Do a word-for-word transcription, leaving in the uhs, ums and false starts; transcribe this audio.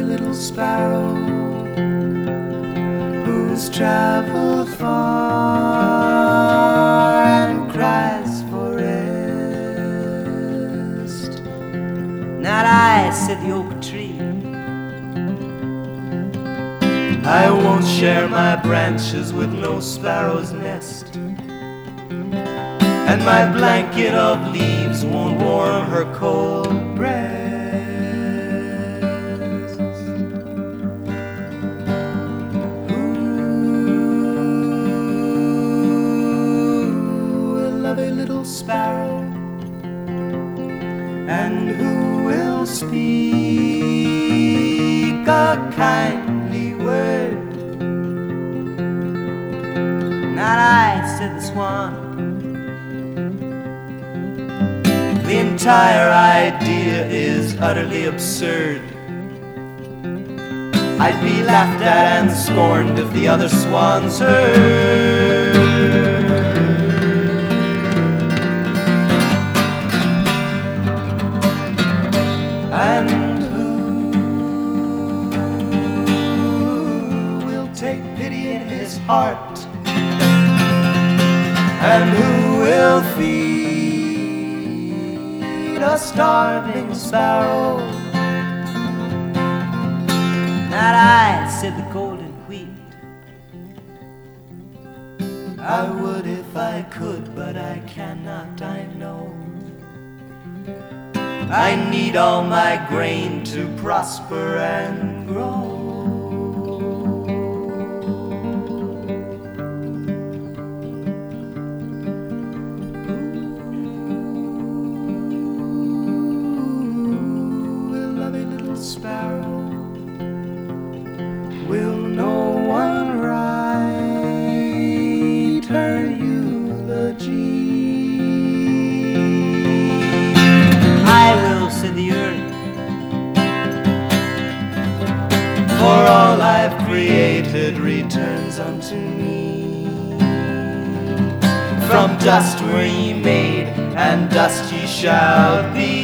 little sparrow who's traveled far and cries for rest. Not I, said the oak tree, I won't share my branches with no sparrow's nest, and my blanket of leaves won't warm her cold breast. Who will love a little sparrow, and who will speak a kindly word? Not I, said the swan. The entire idea is utterly absurd. I'd be laughed at and scorned if the other swans heard. And who will take pity in his heart, and who will feed a starving sparrow? Not I, said the golden wheat. I would if I could, but I cannot, I know. I need all my grain to prosper and grow. Sparrow, will no one write her eulogy? I will, said the earth, for all I've created returns unto me. From dust were ye made, and dust ye shall be.